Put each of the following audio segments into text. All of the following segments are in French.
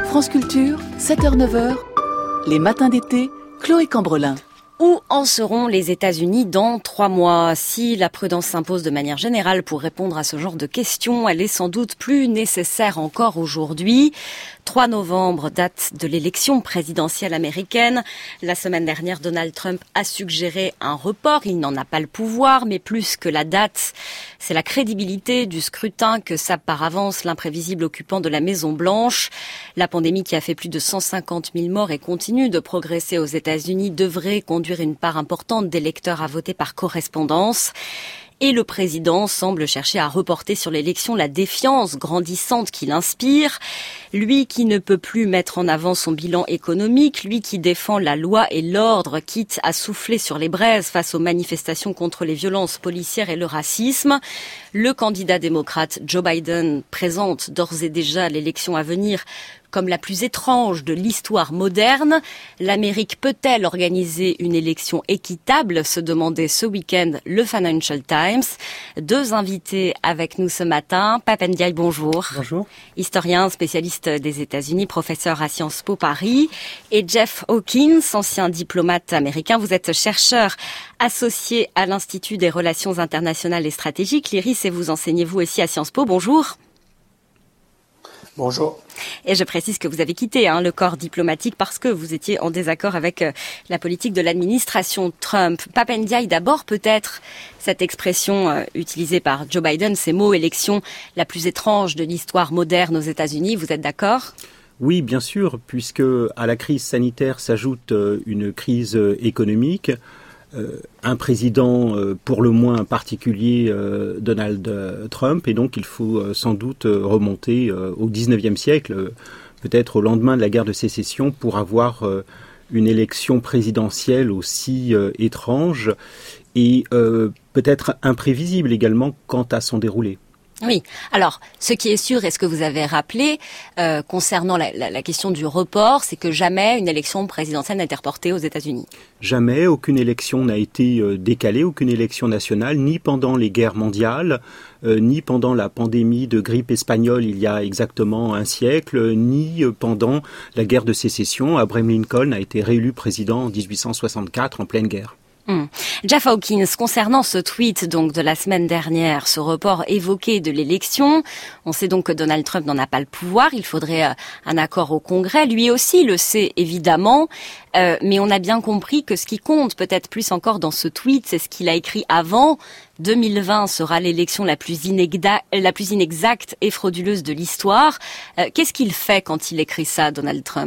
France Culture, 7h-9h, les matins d'été, Chloé Cambrelin. Où en seront les États-Unis dans 3 mois? Si la prudence s'impose de manière générale pour répondre à ce genre de questions, elle est sans doute plus nécessaire encore aujourd'hui. 3 novembre, date de l'élection présidentielle américaine. La semaine dernière, Donald Trump a suggéré un report. Il n'en a pas le pouvoir, mais plus que la date, c'est la crédibilité du scrutin que sape par avance l'imprévisible occupant de la Maison-Blanche. La pandémie qui a fait plus de 150 000 morts et continue de progresser aux États-Unis devrait conduire une part importante d'électeurs à voter par correspondance. Et le président semble chercher à reporter sur l'élection la défiance grandissante qu'il inspire. Lui qui ne peut plus mettre en avant son bilan économique, lui qui défend la loi et l'ordre, quitte à souffler sur les braises face aux manifestations contre les violences policières et le racisme. Le candidat démocrate Joe Biden présente d'ores et déjà l'élection à venir comme la plus étrange de l'histoire moderne. L'Amérique peut-elle organiser une élection équitable, se demandait ce week-end le Financial Times. 2 invités avec nous ce matin. Pap Ndiaye, bonjour. Bonjour. Historien, spécialiste des États-Unis, professeur à Sciences Po Paris. Et Jeff Hawkins, ancien diplomate américain. Vous êtes chercheur associé à l'Institut des Relations internationales et stratégiques, l'IRIS, et vous enseignez vous aussi à Sciences Po. Bonjour. Bonjour. Et je précise que vous avez quitté le corps diplomatique parce que vous étiez en désaccord avec la politique de l'administration Trump. Pap Ndiaye, d'abord peut-être cette expression utilisée par Joe Biden, ces mots, élection la plus étrange de l'histoire moderne aux États-Unis, vous êtes d'accord ? Oui, bien sûr, puisque à la crise sanitaire s'ajoute une crise économique. Un président pour le moins particulier, Donald Trump, et donc il faut sans doute remonter au XIXe siècle, peut-être au lendemain de la guerre de sécession, pour avoir une élection présidentielle aussi étrange et peut-être imprévisible également quant à son déroulé. Oui. Alors, ce qui est sûr, et ce que vous avez rappelé concernant la question du report, c'est que jamais une élection présidentielle n'a été reportée aux États-Unis. Jamais, aucune élection n'a été décalée, aucune élection nationale, ni pendant les guerres mondiales, ni pendant la pandémie de grippe espagnole il y a exactement un siècle, ni pendant la guerre de sécession. Abraham Lincoln a été réélu président en 1864 en pleine guerre. Jeff Hawkins, concernant ce tweet donc de la semaine dernière, ce report évoqué de l'élection, on sait donc que Donald Trump n'en a pas le pouvoir, il faudrait un accord au Congrès, lui aussi le sait évidemment, mais on a bien compris que ce qui compte peut-être plus encore dans ce tweet, c'est ce qu'il a écrit avant. 2020 sera l'élection la plus inexacte et frauduleuse de l'histoire. Qu'est-ce qu'il fait quand il écrit ça, Donald Trump ?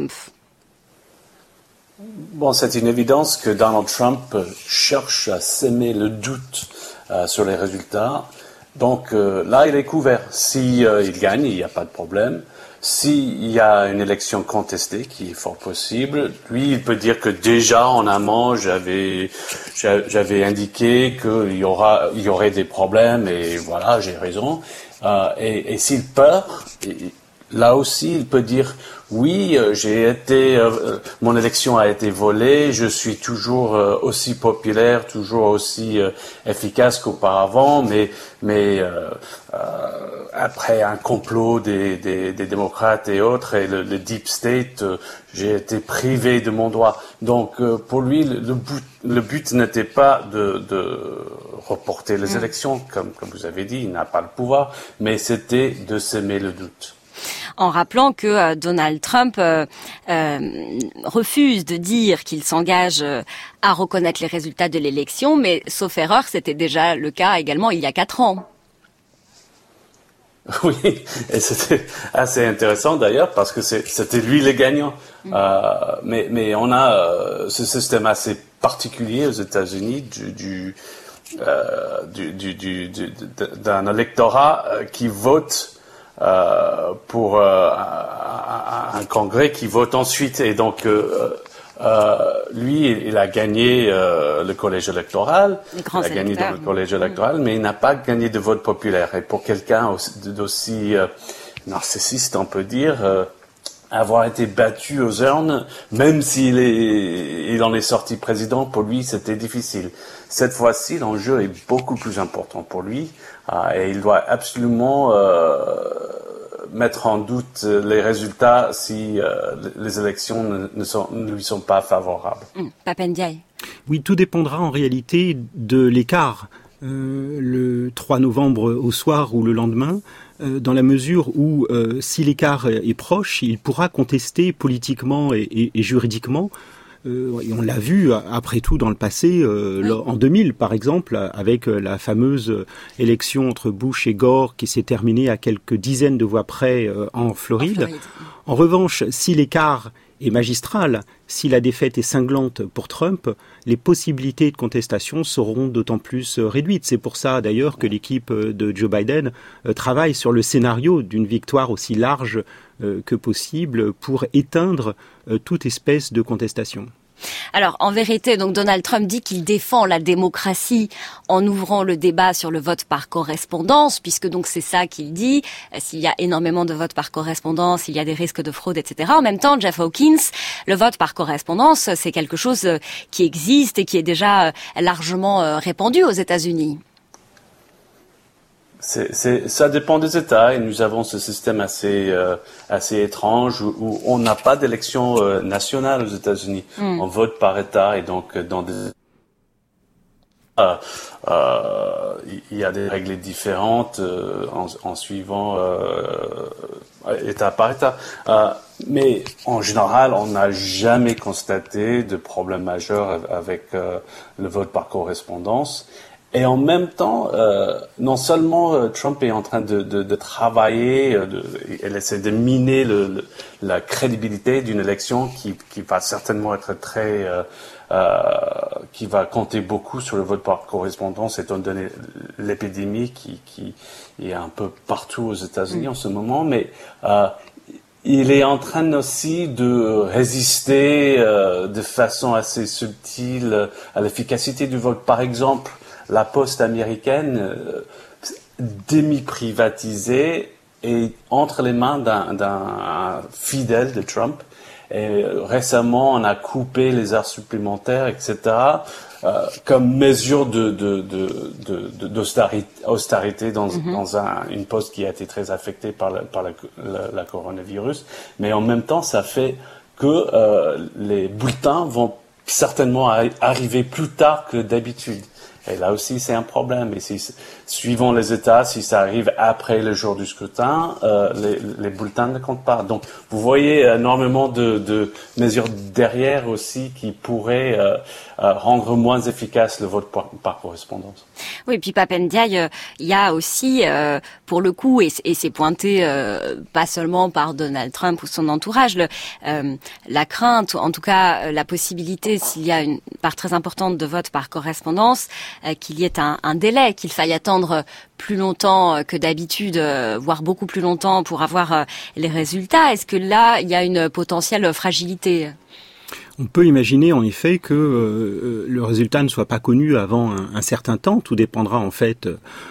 Bon, c'est une évidence que Donald Trump cherche à semer le doute sur les résultats. Donc là, il est couvert. Si il gagne, il n'y a pas de problème. S'il y a une élection contestée, qui est fort possible, lui, il peut dire que déjà en amont, j'avais indiqué qu'il y aurait des problèmes et voilà, j'ai raison. Et s'il perd, là aussi, il peut dire oui, mon élection a été volée, je suis toujours aussi populaire, toujours aussi efficace qu'auparavant, mais après un complot des démocrates et autres et le deep state, j'ai été privé de mon droit. Donc pour lui, le but n'était pas de reporter les élections, comme vous avez dit, il n'a pas le pouvoir, mais c'était de semer le doute. En rappelant que Donald Trump refuse de dire qu'il s'engage à reconnaître les résultats de l'élection, mais sauf erreur, c'était déjà le cas également il y a 4 ans. Oui, et c'était assez intéressant d'ailleurs parce que c'était lui le gagnant. Mais on a ce système assez particulier aux États-Unis d'un électorat qui vote pour un congrès qui vote ensuite. Et donc, lui, il a gagné le collège électoral, il a gagné dans le collège électoral, mais il n'a pas gagné de vote populaire. Et pour quelqu'un d'aussi narcissiste, on peut dire, avoir été battu aux urnes, même il en est sorti président, pour lui, c'était difficile. Cette fois-ci, l'enjeu est beaucoup plus important pour lui, et il doit absolument mettre en doute les résultats si les élections ne lui sont pas favorables. Pape Ndiaye. Oui, tout dépendra en réalité de l'écart. Le 3 novembre au soir ou le lendemain, dans la mesure où si l'écart est proche, il pourra contester politiquement et juridiquement. Et on l'a vu après tout dans le passé, en 2000 par exemple, avec la fameuse élection entre Bush et Gore qui s'est terminée à quelques dizaines de voix près en Floride. En revanche, si l'écart est magistral, si la défaite est cinglante pour Trump, les possibilités de contestation seront d'autant plus réduites. C'est pour ça d'ailleurs que l'équipe de Joe Biden travaille sur le scénario d'une victoire aussi large que possible pour éteindre toute espèce de contestation. Alors, en vérité, donc Donald Trump dit qu'il défend la démocratie en ouvrant le débat sur le vote par correspondance, puisque donc c'est ça qu'il dit. S'il y a énormément de votes par correspondance, il y a des risques de fraude, etc. En même temps, Jeff Hawkins, le vote par correspondance, c'est quelque chose qui existe et qui est déjà largement répandu aux États-Unis. Ça dépend des États et nous avons ce système assez étrange où on n'a pas d'élection nationale aux États-Unis. On vote par État et donc dans des il y a des règles différentes en suivant État par État. Mais en général, on n'a jamais constaté de problème majeur avec le vote par correspondance. Et en même temps, non seulement Trump est en train de travailler, elle essaie de miner la crédibilité d'une élection qui va certainement être qui va compter beaucoup sur le vote par correspondance, étant donné l'épidémie qui est un peu partout aux États-Unis en ce moment. Mais il est en train aussi de résister de façon assez subtile à l'efficacité du vote. Par exemple, la poste américaine, demi-privatisée, est entre les mains d'un fidèle de Trump. Et récemment, on a coupé les heures supplémentaires, etc., comme mesure d'austérité dans une poste qui a été très affectée par la coronavirus. Mais en même temps, ça fait que les bulletins vont certainement arriver plus tard que d'habitude. Et là aussi, c'est un problème. Et suivant les États, si ça arrive après le jour du scrutin, les bulletins ne comptent pas. Donc, vous voyez énormément de mesures derrière aussi qui pourraient rendre moins efficace le vote par correspondance. Oui, puis Pape Ndiaye, il y a aussi, pour le coup, et c'est pointé pas seulement par Donald Trump ou son entourage, la crainte, ou en tout cas la possibilité, s'il y a une part très importante de vote par correspondance, qu'il y ait un délai, qu'il faille attendre plus longtemps que d'habitude, voire beaucoup plus longtemps pour avoir les résultats. Est-ce que là, il y a une potentielle fragilité ? On peut imaginer en effet que le résultat ne soit pas connu avant un certain temps. Tout dépendra en fait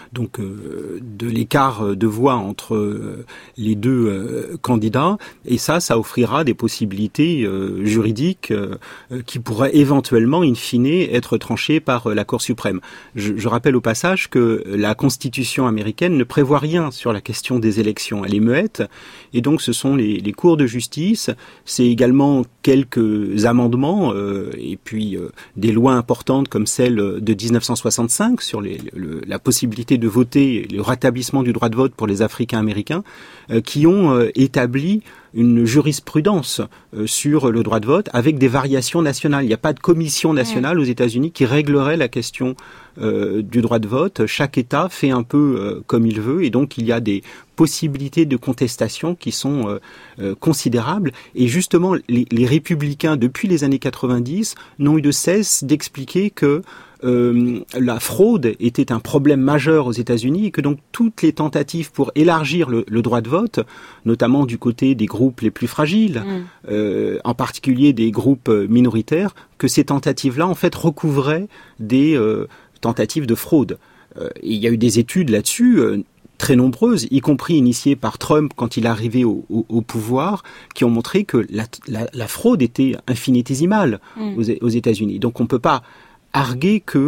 de l'écart de voix entre les deux candidats. Et ça offrira des possibilités juridiques qui pourraient éventuellement, in fine, être tranchées par la Cour suprême. Je rappelle au passage que la Constitution américaine ne prévoit rien sur la question des élections. Elle est muette. Et donc ce sont les cours de justice. C'est également quelques amendements et puis des lois importantes comme celle de 1965 sur la possibilité de voter, le rétablissement du droit de vote pour les Africains-Américains, qui ont établi une jurisprudence sur le droit de vote avec des variations nationales. Il n'y a pas de commission nationale aux États-Unis qui réglerait la question du droit de vote. Chaque État fait un peu comme il veut et donc il y a des possibilités de contestation qui sont considérables. Et justement, les républicains, depuis les années 90, n'ont eu de cesse d'expliquer que la fraude était un problème majeur aux États-Unis et que donc toutes les tentatives pour élargir le droit de vote, notamment du côté des groupes les plus fragiles, en particulier des groupes minoritaires, que ces tentatives-là en fait recouvraient des tentatives de fraude. Et il y a eu des études là-dessus très nombreuses, y compris initiées par Trump quand il est arrivé au pouvoir, qui ont montré que la fraude était infinitésimale aux États-Unis. Donc on ne peut pas arguer que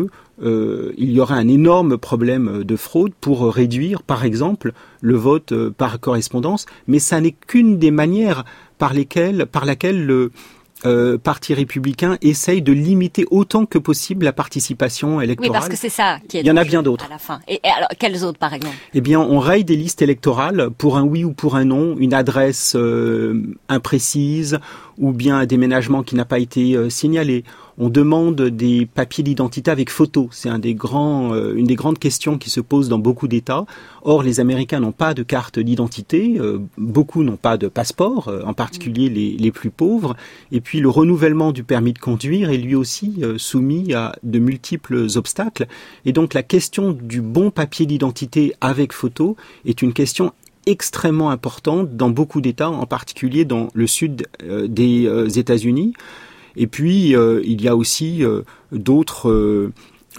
il y aurait un énorme problème de fraude pour réduire, par exemple, le vote par correspondance. Mais ça n'est qu'une des manières par laquelle le Parti républicain essaye de limiter autant que possible la participation électorale. Oui, parce que c'est ça qui est Il y en a bien d'autres. À la fin. Et alors, quelles autres, par exemple? Eh bien, on raye des listes électorales pour un oui ou pour un non, une adresse imprécise ou bien un déménagement qui n'a pas été signalé. On demande des papiers d'identité avec photo. C'est une des grandes questions qui se posent dans beaucoup d'États. Or, les Américains n'ont pas de carte d'identité. Beaucoup n'ont pas de passeport, en particulier les plus pauvres. Et puis, le renouvellement du permis de conduire est lui aussi soumis à de multiples obstacles. Et donc, la question du bon papier d'identité avec photo est une question extrêmement importante dans beaucoup d'États, en particulier dans le sud des États-Unis. Et puis, il y a aussi d'autres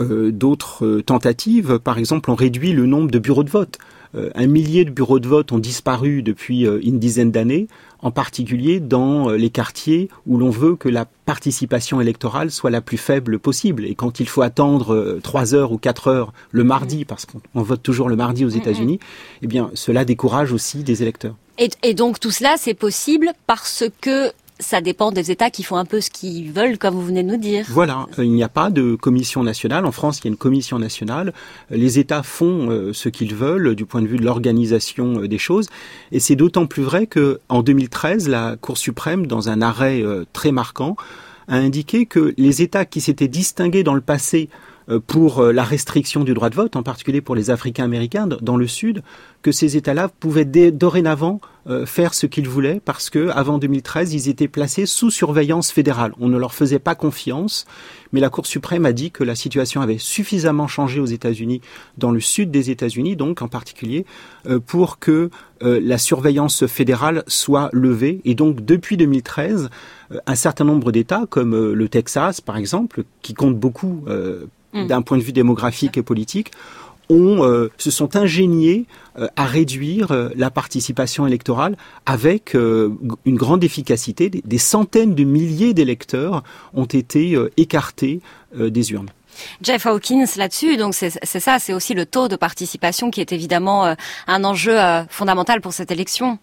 tentatives. Par exemple, on réduit le nombre de bureaux de vote. 1 millier de bureaux de vote ont disparu depuis une dizaine d'années, en particulier dans les quartiers où l'on veut que la participation électorale soit la plus faible possible. Et quand il faut attendre 3 heures ou 4 heures le mardi, parce qu'on vote toujours le mardi aux États-Unis, eh bien, cela décourage aussi des électeurs. Et donc tout cela, c'est possible parce que ça dépend des États qui font un peu ce qu'ils veulent, comme vous venez de nous dire. Voilà, il n'y a pas de commission nationale. En France, il y a une commission nationale. Les États font ce qu'ils veulent du point de vue de l'organisation des choses. Et c'est d'autant plus vrai qu'en 2013, la Cour suprême, dans un arrêt très marquant, a indiqué que les États qui s'étaient distingués dans le passé pour la restriction du droit de vote, en particulier pour les Africains-Américains dans le Sud, que ces États-là pouvaient dorénavant faire ce qu'ils voulaient parce que avant 2013, ils étaient placés sous surveillance fédérale. On ne leur faisait pas confiance, mais la Cour suprême a dit que la situation avait suffisamment changé aux États-Unis, dans le Sud des États-Unis, donc en particulier, pour que la surveillance fédérale soit levée. Et donc, depuis 2013, un certain nombre d'États, comme le Texas, par exemple, qui compte beaucoup d'un point de vue démographique et politique, se sont ingéniés à réduire la participation électorale avec une grande efficacité. Des centaines de milliers d'électeurs ont été écartés des urnes. Jeff Hawkins, là-dessus, donc c'est ça, c'est aussi le taux de participation qui est évidemment un enjeu fondamental pour cette élection.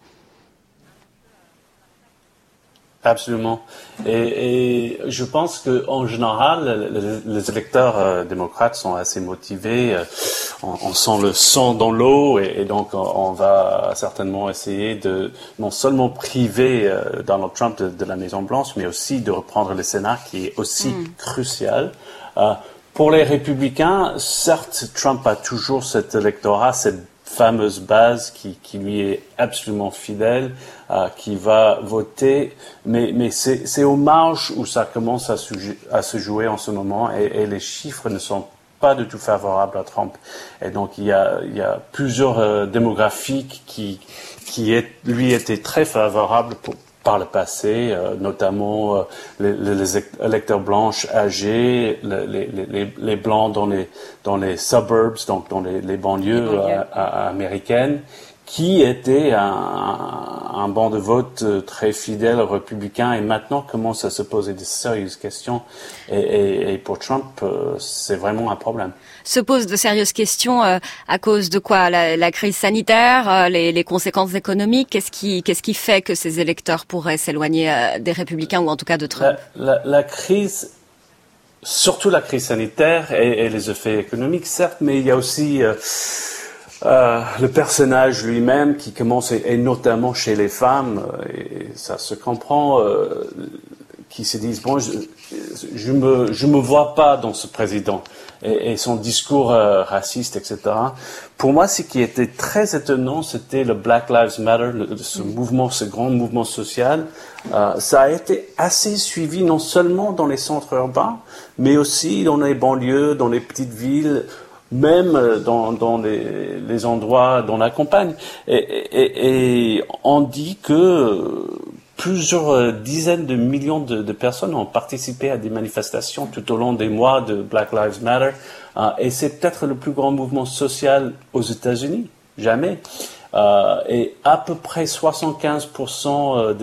Absolument. Et je pense que en général, les électeurs démocrates sont assez motivés. On sent le sang dans l'eau et donc on va certainement essayer de non seulement priver Donald Trump de la Maison-Blanche, mais aussi de reprendre le Sénat, qui est aussi crucial. Pour les républicains, certes, Trump a toujours cet électorat, cette fameuse base qui lui est absolument fidèle, qui va voter, mais c'est aux marges où ça commence à se jouer en ce moment et les chiffres ne sont pas du tout favorables à Trump. Et donc il y a plusieurs démographiques qui lui étaient très favorables par le passé, notamment les électeurs blancs âgés, les blancs dans les suburbs, donc dans les banlieues américaines, qui étaient un banc de vote très fidèle aux républicains et maintenant commence à se poser de sérieuses questions. Et pour Trump, c'est vraiment un problème. Se posent de sérieuses questions à cause de quoi? La crise sanitaire, les conséquences économiques. Qu'est-ce qui fait que ces électeurs pourraient s'éloigner des républicains ou en tout cas de Trump? La crise, surtout la crise sanitaire et les effets économiques, certes, mais il y a aussi le personnage lui-même qui commence, et notamment chez les femmes, et ça se comprend, qui se disent bon, je me vois pas dans ce président et son discours raciste, etc. Pour moi, ce qui était très étonnant, c'était le Black Lives Matter, ce grand mouvement social. Ça a été assez suivi non seulement dans les centres urbains, mais aussi dans les banlieues, dans les petites villes, même dans les endroits dans la campagne. Et on dit que plusieurs dizaines de millions de personnes ont participé à des manifestations tout au long des mois de Black Lives Matter. Et c'est peut-être le plus grand mouvement social aux États-Unis. Jamais. et à peu près 75%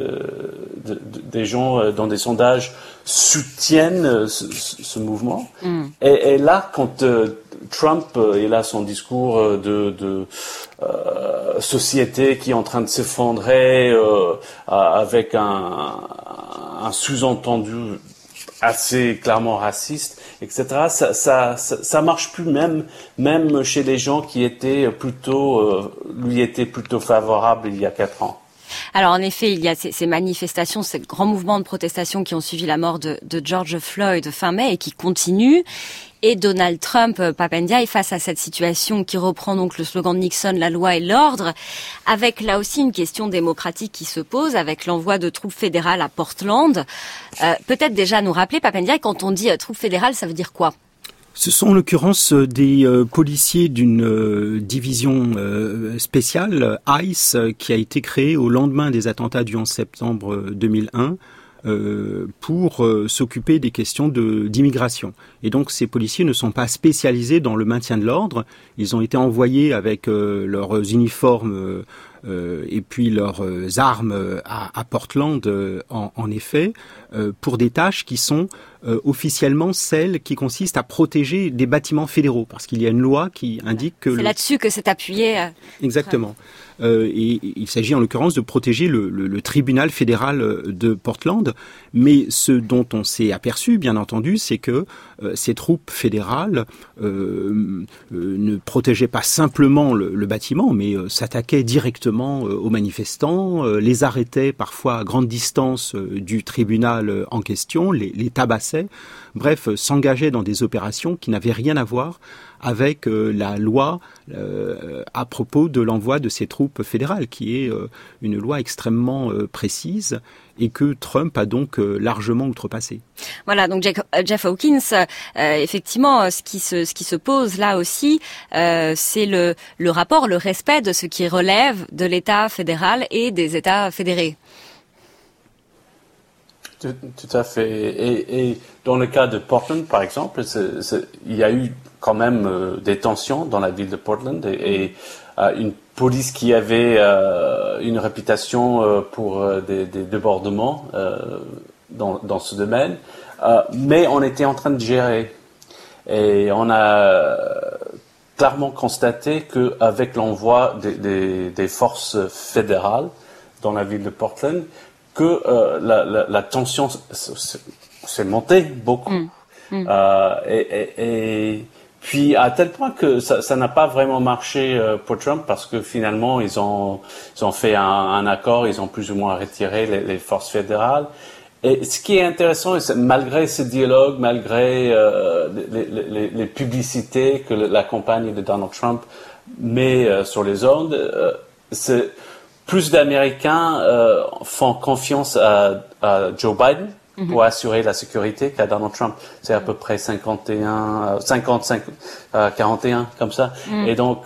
des gens dans des sondages soutiennent ce mouvement. Et là, quand Trump il a son discours de société qui est en train de s'effondrer avec un sous-entendu assez clairement raciste, etc. Ça marche plus même chez les gens qui étaient lui étaient plutôt favorables il y a 4 ans. Alors en effet, il y a ces manifestations, ces grands mouvements de protestation qui ont suivi la mort de George Floyd fin mai et qui continuent. Et Donald Trump, Papendiaï, face à cette situation qui reprend donc le slogan de Nixon, la loi et l'ordre, avec là aussi une question démocratique qui se pose, avec l'envoi de troupes fédérales à Portland. Peut-être déjà nous rappeler, Papendiaï, quand on dit troupes fédérales, ça veut dire quoi ? Ce sont en l'occurrence des policiers d'une division spéciale, ICE, qui a été créée au lendemain des attentats du 11 septembre 2001. Pour s'occuper des questions d'immigration. Et donc ces policiers ne sont pas spécialisés dans le maintien de l'ordre. Ils ont été envoyés avec leurs uniformes et puis leurs armes à Portland, en effet, pour des tâches qui sont officiellement celles qui consistent à protéger des bâtiments fédéraux, parce qu'il y a une loi qui indique que... C'est là-dessus que c'est appuyé. Exactement. Et il s'agit en l'occurrence de protéger le tribunal fédéral de Portland. Mais ce dont on s'est aperçu, bien entendu, c'est que ces troupes fédérales ne protégeaient pas simplement le bâtiment, mais s'attaquaient directement aux manifestants, les arrêtaient parfois à grande distance du tribunal en question, les tabassaient, bref, s'engageaient dans des opérations qui n'avaient rien à voir avec la loi à propos de l'envoi de ces troupes fédérales, qui est une loi extrêmement précise et que Trump a donc largement outrepassé. Voilà, donc Jeff Hawkins, effectivement, ce qui se pose là aussi, c'est le rapport, le respect de ce qui relève de l'État fédéral et des États fédérés. Tout à fait. Et dans le cas de Portland, par exemple, il y a eu quand même des tensions dans la ville de Portland et une police qui avait une réputation pour des débordements dans ce domaine, mais on était en train de gérer. Et on a clairement constaté qu'avec l'envoi des forces fédérales dans la ville de Portland, que la tension s'est montée beaucoup. Et puis à tel point que ça n'a pas vraiment marché pour Trump, parce que finalement ils ont fait un accord, ils ont plus ou moins retiré les forces fédérales. Et ce qui est intéressant, c'est malgré ce dialogue, malgré les publicités que la campagne de Donald Trump met sur les ondes, plus d'Américains font confiance à Joe Biden pour assurer la sécurité qu'à Donald Trump. C'est à peu près 55, 41, comme ça. Et donc,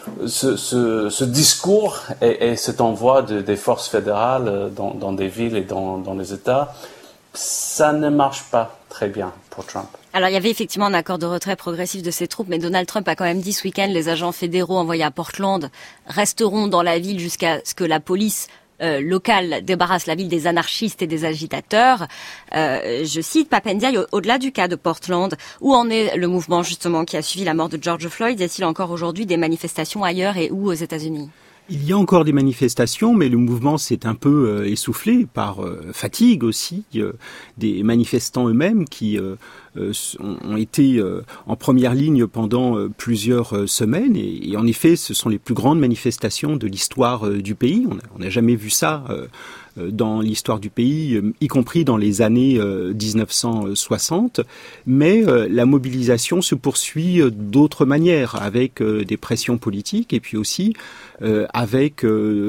ce discours et cet envoi des forces fédérales dans des villes et dans les États, ça ne marche pas très bien pour Trump. Alors, il y avait effectivement un accord de retrait progressif de ces troupes, mais Donald Trump a quand même dit ce week-end, les agents fédéraux envoyés à Portland resteront dans la ville jusqu'à ce que la police locale débarrasse la ville des anarchistes et des agitateurs. Je cite Papendiaï, au-delà du cas de Portland, où en est le mouvement justement qui a suivi la mort de George Floyd? Y a-t-il encore aujourd'hui des manifestations ailleurs et où aux États-Unis? Il y a encore des manifestations, mais le mouvement s'est un peu essoufflé par fatigue aussi des manifestants eux-mêmes qui ont été en première ligne pendant plusieurs semaines. Et en effet, ce sont les plus grandes manifestations de l'histoire du pays. On n'a jamais vu ça dans l'histoire du pays, y compris dans les années 1960. Mais la mobilisation se poursuit d'autres manières, avec des pressions politiques et puis aussi avec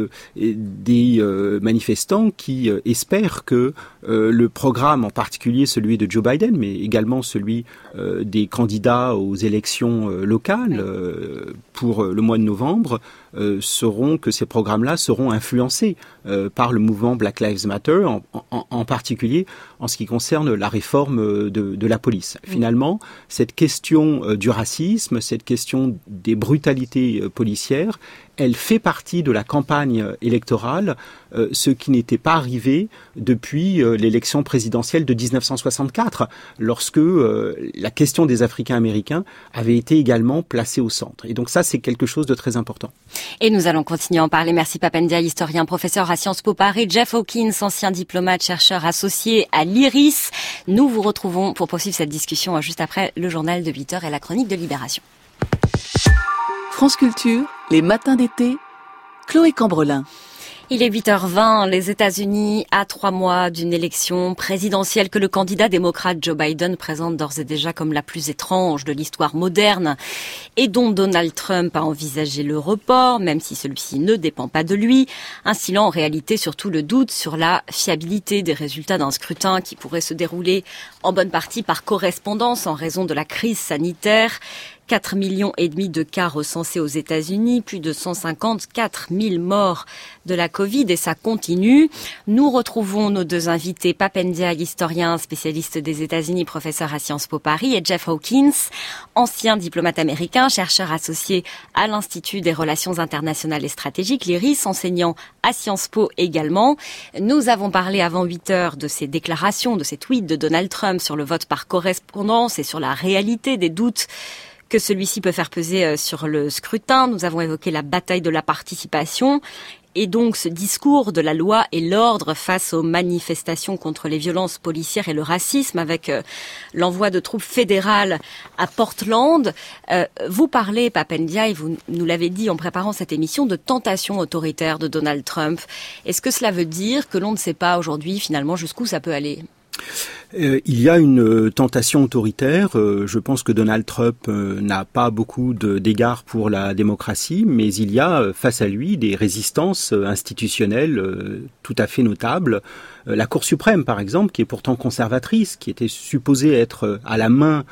des manifestants qui espèrent que le programme, en particulier celui de Joe Biden, mais également celui des candidats aux élections locales pour le mois de novembre, que ces programmes-là seront influencés par le mouvement Black Lives Matter, en particulier en ce qui concerne la réforme de la police. Finalement, cette question du racisme, cette question des brutalités policières, elle fait partie de la campagne électorale, ce qui n'était pas arrivé depuis l'élection présidentielle de 1964, lorsque la question des Africains-Américains avait été également placée au centre. Et donc ça, c'est quelque chose de très important. Et nous allons continuer à en parler. Merci Pap Ndiaye, historien, professeur à Sciences Po Paris. Jeff Hawkins, ancien diplomate, chercheur associé à l'IRIS. Nous vous retrouvons pour poursuivre cette discussion juste après le journal de 8h et la chronique de Libération. France Culture, les matins d'été, Chloé Cambrelin. Il est 8h20, les États-Unis à 3 mois d'une élection présidentielle que le candidat démocrate Joe Biden présente d'ores et déjà comme la plus étrange de l'histoire moderne et dont Donald Trump a envisagé le report, même si celui-ci ne dépend pas de lui, instillant en réalité surtout le doute sur la fiabilité des résultats d'un scrutin qui pourrait se dérouler en bonne partie par correspondance en raison de la crise sanitaire. 4,5 millions de cas recensés aux États-Unis, plus de 154 000 morts de la Covid et ça continue. Nous retrouvons nos deux invités, Pap Ndiaye, historien, spécialiste des États-Unis, professeur à Sciences Po Paris, et Jeff Hawkins, ancien diplomate américain, chercheur associé à l'Institut des Relations internationales et stratégiques, l'IRIS, enseignant à Sciences Po également. Nous avons parlé avant 8h de ces déclarations, de ces tweets de Donald Trump sur le vote par correspondance et sur la réalité des doutes que celui-ci peut faire peser sur le scrutin. Nous avons évoqué la bataille de la participation et donc ce discours de la loi et l'ordre face aux manifestations contre les violences policières et le racisme avec l'envoi de troupes fédérales à Portland. Vous parlez, Pap Ndiaye, vous nous l'avez dit en préparant cette émission, de tentation autoritaire de Donald Trump. Est-ce que cela veut dire que l'on ne sait pas aujourd'hui finalement jusqu'où ça peut aller ? Il y a une tentation autoritaire. Je pense que Donald Trump n'a pas beaucoup d'égards pour la démocratie, mais il y a face à lui des résistances institutionnelles tout à fait notables. La Cour suprême, par exemple, qui est pourtant conservatrice, qui était supposée être à la main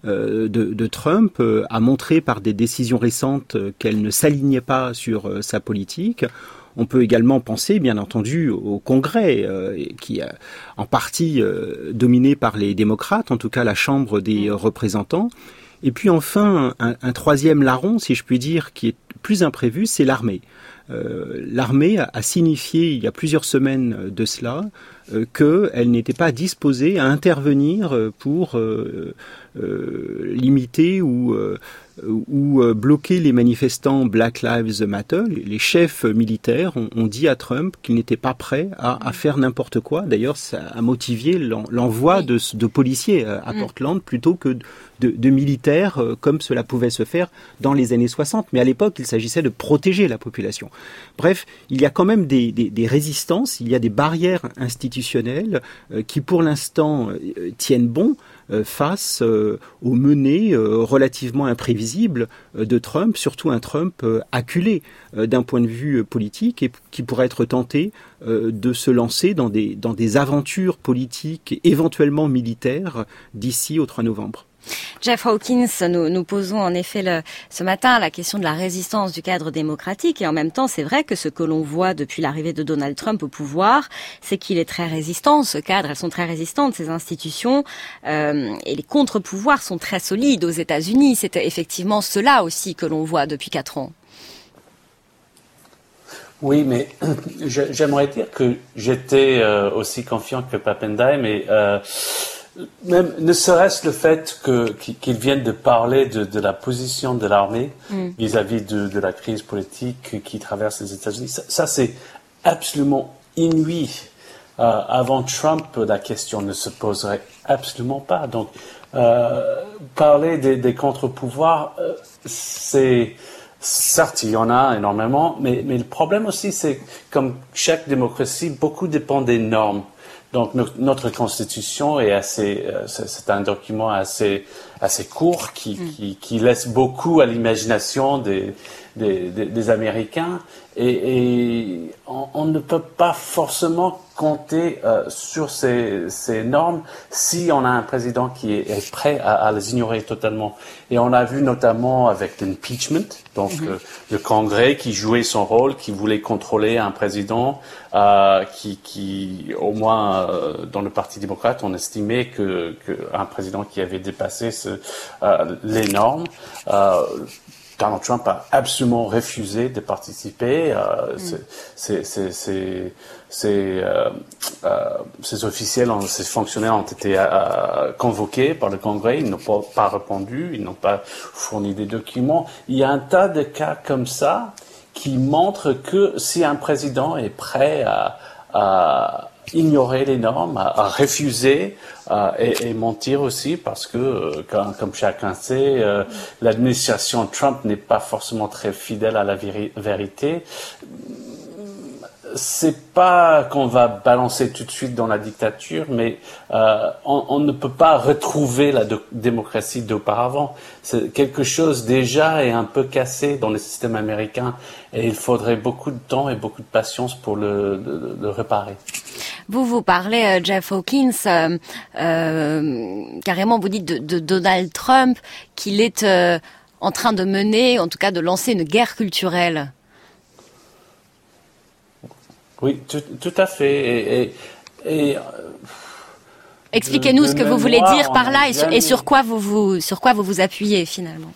de Trump, a montré par des décisions récentes qu'elle ne s'alignait pas sur sa politique. On peut également penser, bien entendu, au Congrès, qui est en partie dominé par les démocrates, en tout cas la Chambre des représentants. Et puis enfin, un troisième larron, si je puis dire, qui est plus imprévu, c'est l'armée. L'armée a signifié, il y a plusieurs semaines de cela, qu'elle n'était pas disposée à intervenir pour limiter ou bloquer les manifestants Black Lives Matter. Les chefs militaires ont dit à Trump qu'ils n'étaient pas prêts à faire n'importe quoi. D'ailleurs, ça a motivé l'envoi de policiers à Portland plutôt que de militaires comme cela pouvait se faire dans les années 60. Mais à l'époque, il s'agissait de protéger la population. Bref, il y a quand même des résistances, il y a des barrières institutionnelles qui pour l'instant tiennent bon face aux menées relativement imprévisibles de Trump, surtout un Trump acculé d'un point de vue politique et qui pourrait être tenté de se lancer dans des aventures politiques, éventuellement militaires, d'ici au 3 novembre. Jeff Hawkins, nous posons en effet ce matin la question de la résistance du cadre démocratique et en même temps c'est vrai que ce que l'on voit depuis l'arrivée de Donald Trump au pouvoir, c'est qu'il est très résistant, ce cadre, elles sont très résistantes, ces institutions et les contre-pouvoirs sont très solides aux États-Unis. C'est effectivement cela aussi que l'on voit depuis 4 ans. Oui, mais j'aimerais dire que j'étais aussi confiant que Pap Ndiaye, mais même ne serait-ce le fait qu'ils viennent de parler de la position de l'armée vis-à-vis de la crise politique qui traverse les États-Unis, ça c'est absolument inouï. Avant Trump, la question ne se poserait absolument pas. Donc, parler des contre-pouvoirs, c'est certes, il y en a énormément, mais le problème aussi, c'est comme chaque démocratie, beaucoup dépend des normes. Donc notre constitution est c'est un document assez court qui laisse beaucoup à l'imagination des Américains et on ne peut pas forcément compter sur ces normes si on a un président qui est prêt à les ignorer totalement. Et on l'a vu notamment avec l'impeachment, donc le Congrès qui jouait son rôle, qui voulait contrôler un président qui au moins dans le Parti démocrate, on estimait que un président qui avait dépassé les normes Donald Trump a absolument refusé de participer. Ces officiels, ces fonctionnaires ont été convoqués par le Congrès. Ils n'ont pas répondu. Ils n'ont pas fourni des documents. Il y a un tas de cas comme ça qui montrent que si un président est prêt à ignorer les normes, à refuser et mentir aussi, parce que, comme chacun sait, l'administration Trump n'est pas forcément très fidèle à la vérité. C'est pas qu'on va balancer tout de suite dans la dictature, mais on ne peut pas retrouver la démocratie d'auparavant. C'est quelque chose déjà est un peu cassé dans le système américain, et il faudrait beaucoup de temps et beaucoup de patience pour le réparer. Vous parlez, Jeff Hawkins, carrément vous dites de Donald Trump qu'il est en train de mener, en tout cas de lancer une guerre culturelle. Oui, tout à fait. Expliquez-nous ce que vous voulez dire par là et sur quoi vous vous appuyez finalement.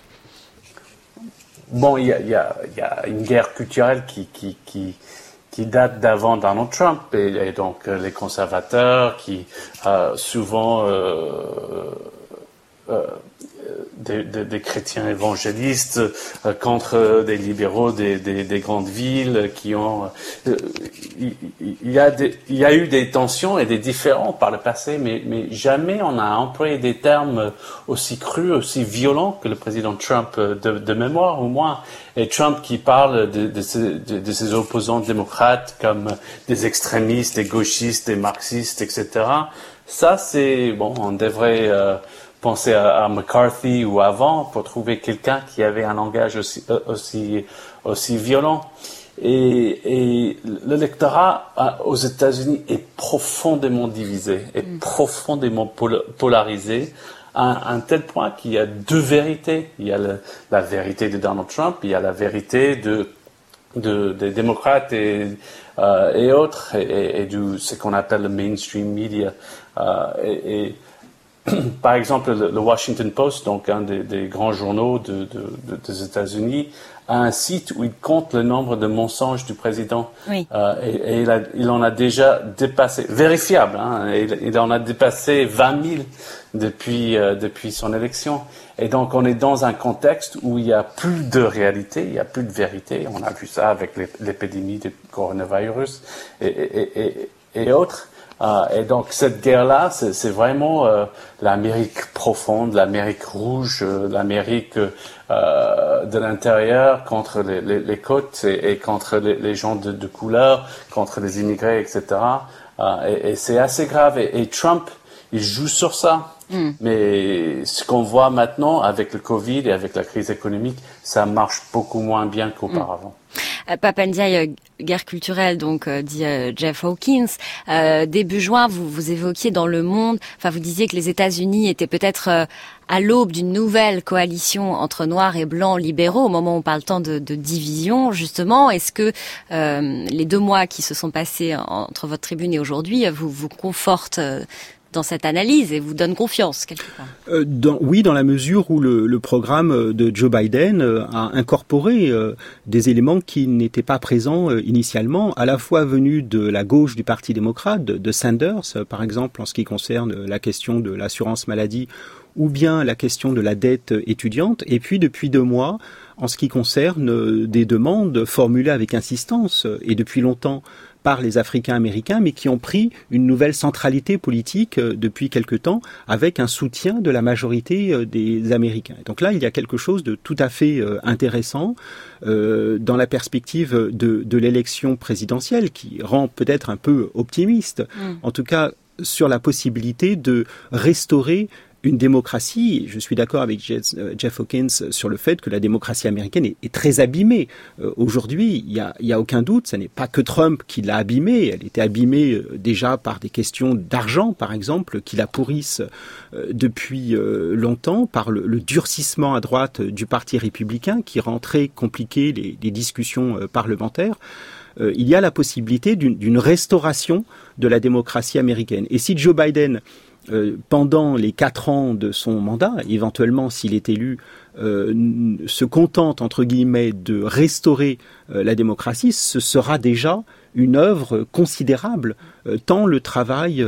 Bon, il y a une guerre culturelle qui date d'avant Donald Trump et donc les conservateurs qui souvent des chrétiens évangélistes contre des libéraux des grandes villes qui ont il y a eu des tensions et des différends par le passé, mais jamais on a employé des termes aussi crus, aussi violents que le président Trump de mémoire au moins. Et Trump qui parle de ses opposants démocrates comme des extrémistes, des gauchistes, des marxistes, etc. Ça c'est bon, on devrait penser à McCarthy ou avant pour trouver quelqu'un qui avait un langage aussi violent. Et l'électorat aux États-Unis est profondément divisé, est profondément polarisé, à un tel point qu'il y a deux vérités. Il y a la vérité de Donald Trump, il y a la vérité des démocrates et autres, et ce qu'on appelle le mainstream media. Par exemple, le Washington Post, donc un des grands journaux des États-Unis, a un site où il compte le nombre de mensonges du président. Oui. Et il en a déjà dépassé, vérifiable, hein, il en a dépassé 20 000 depuis son élection. Et donc, on est dans un contexte où il n'y a plus de réalité, il n'y a plus de vérité. On a vu ça avec l'épidémie du coronavirus et autres. Et donc cette guerre-là, c'est vraiment l'Amérique profonde, l'Amérique rouge, l'Amérique de l'intérieur contre les côtes et contre les gens de couleur, contre les immigrés, etc. Et c'est assez grave. Et Trump, il joue sur ça. Mais ce qu'on voit maintenant avec le Covid et avec la crise économique, ça marche beaucoup moins bien qu'auparavant. Papa Ndiaye, guerre culturelle, donc dit Jeff Hawkins. Début juin, vous évoquiez dans Le Monde, enfin vous disiez que les États-Unis étaient peut-être à l'aube d'une nouvelle coalition entre noirs et blancs libéraux, au moment où on parle tant de division, justement. Est-ce que les 2 mois qui se sont passés entre votre tribune et aujourd'hui vous confortent dans cette analyse et vous donne confiance quelque part? Oui, dans la mesure où le programme de Joe Biden a incorporé des éléments qui n'étaient pas présents initialement, à la fois venus de la gauche du Parti démocrate, de Sanders, par exemple, en ce qui concerne la question de l'assurance maladie ou bien la question de la dette étudiante, et puis depuis 2 mois, en ce qui concerne des demandes formulées avec insistance et depuis longtemps par les Africains-Américains, mais qui ont pris une nouvelle centralité politique depuis quelque temps, avec un soutien de la majorité des Américains. Donc là, il y a quelque chose de tout à fait intéressant dans la perspective de l'élection présidentielle, qui rend peut-être un peu optimiste, en tout cas sur la possibilité de restaurer une démocratie. Je suis d'accord avec Jeff Hawkins sur le fait que la démocratie américaine est très abîmée. Aujourd'hui, il y a aucun doute, ce n'est pas que Trump qui l'a abîmée. Elle était abîmée déjà par des questions d'argent, par exemple, qui la pourrissent depuis longtemps, par le durcissement à droite du Parti républicain qui rend très compliqué les discussions parlementaires. Il y a la possibilité d'une restauration de la démocratie américaine. Et si Joe Biden pendant les 4 ans de son mandat, éventuellement s'il est élu, se contente, entre guillemets, de restaurer la démocratie, ce sera déjà une œuvre considérable, tant le travail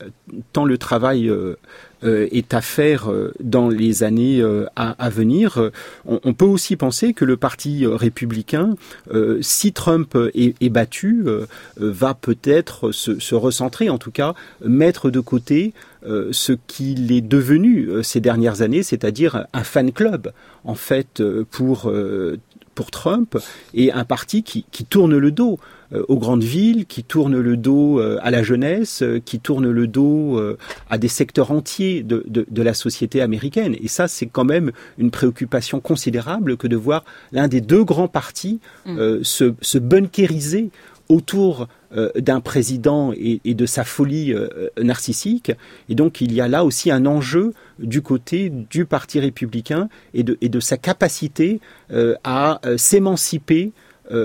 est à faire dans les années à venir. On peut aussi penser que le parti républicain, si Trump est battu, va peut-être se recentrer, en tout cas mettre de côté ce qu'il est devenu ces dernières années, c'est-à-dire un fan club, en fait, pour Trump, et un parti qui tourne le dos aux grandes villes, qui tourne le dos à la jeunesse, qui tourne le dos à des secteurs entiers de la société américaine. Et ça, c'est quand même une préoccupation considérable que de voir l'un des 2 grands partis se bunkériser autour d'un président et de sa folie narcissique. Et donc, il y a là aussi un enjeu du côté du Parti républicain et de sa capacité à s'émanciper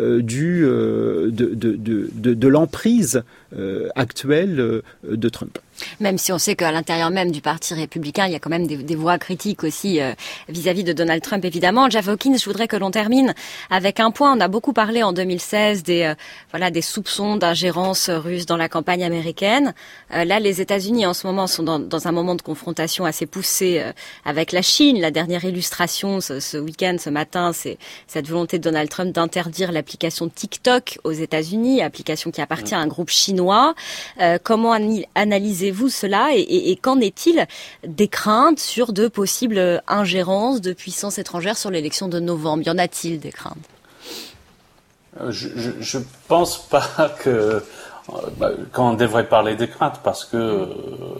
de l'emprise actuelle de Trump. Même si on sait qu'à l'intérieur même du Parti républicain, il y a quand même des voix critiques aussi vis-à-vis de Donald Trump, évidemment. Jeff Hawkins, je voudrais que l'on termine avec un point. On a beaucoup parlé en 2016 des soupçons d'ingérence russe dans la campagne américaine. Là, les États-Unis, en ce moment, sont dans un moment de confrontation assez poussé avec la Chine. La dernière illustration ce week-end, ce matin, c'est cette volonté de Donald Trump d'interdire l'application TikTok aux États-Unis, application qui appartient à un groupe chinois. Comment analysez-vous cela et qu'en est-il des craintes sur de possibles ingérences de puissances étrangères sur l'élection de novembre? Y en a-t-il des craintes? Je pense pas qu'on devrait parler de craintes parce que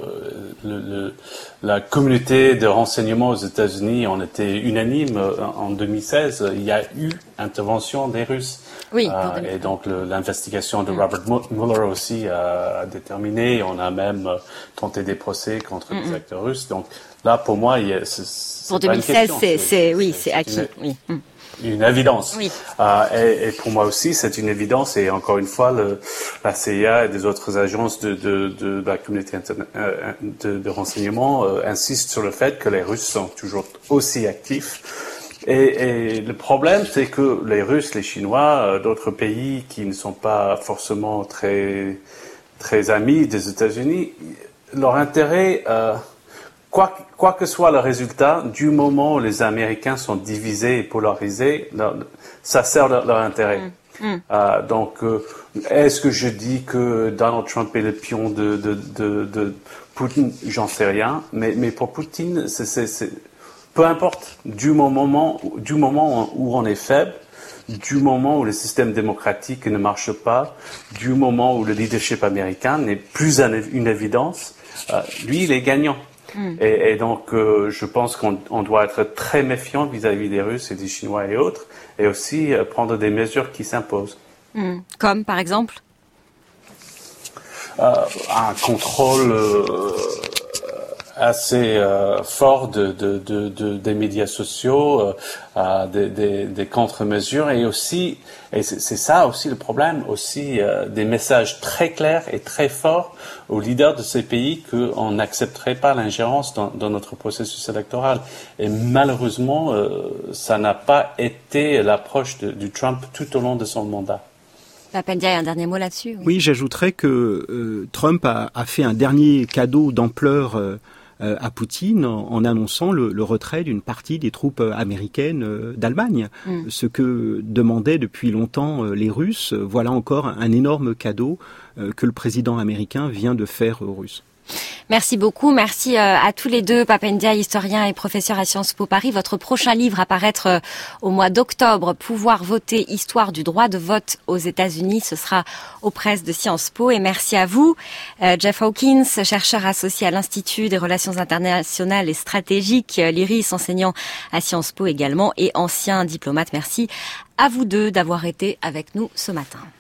la communauté de renseignement aux États-Unis en était unanime en 2016. Il y a eu intervention des Russes. Oui, et donc l'investigation de Robert Mueller aussi a déterminé. On a même tenté des procès contre les acteurs russes. Donc là, pour moi, pour 2016, c'est acquis. Une évidence. Oui. Et pour moi aussi, c'est une évidence. Et encore une fois, la CIA et des autres agences de la communauté de renseignement insistent sur le fait que les Russes sont toujours aussi actifs. Et le problème, c'est que les Russes, les Chinois, d'autres pays qui ne sont pas forcément très amis des États-Unis, leur intérêt, quoi que soit le résultat, du moment où les Américains sont divisés et polarisés, ça sert leur intérêt. Donc, est-ce que je dis que Donald Trump est le pion de Poutine? J'en sais rien. Mais pour Poutine, peu importe, du moment où on est faible, du moment où le système démocratique ne marche pas, du moment où le leadership américain n'est plus une évidence, lui, il est gagnant. Et donc, je pense qu'on doit être très méfiant vis-à-vis des Russes et des Chinois et autres, et aussi prendre des mesures qui s'imposent. Comme, par exemple un contrôle assez fort des médias sociaux, des contre-mesures, et aussi, et c'est ça aussi le problème, aussi des messages très clairs et très forts aux leaders de ces pays qu'on n'accepterait pas l'ingérence dans notre processus électoral. Et malheureusement, ça n'a pas été l'approche du Trump tout au long de son mandat. Pape Ndiaye, un dernier mot là-dessus? Oui, j'ajouterais que Trump a fait un dernier cadeau d'ampleur à Poutine en annonçant le retrait d'une partie des troupes américaines d'Allemagne. Ce que demandaient depuis longtemps les Russes. Voilà encore un énorme cadeau que le président américain vient de faire aux Russes. Merci beaucoup. Merci à tous les deux, Pape Ndiaye, historien et professeur à Sciences Po Paris. Votre prochain livre à paraître au mois d'octobre, Pouvoir voter, histoire du droit de vote aux États-Unis. Ce sera aux presses de Sciences Po. Et merci à vous, Jeff Hawkins, chercheur associé à l'Institut des relations internationales et stratégiques, l'IRIS, enseignant à Sciences Po également et ancien diplomate. Merci à vous deux d'avoir été avec nous ce matin.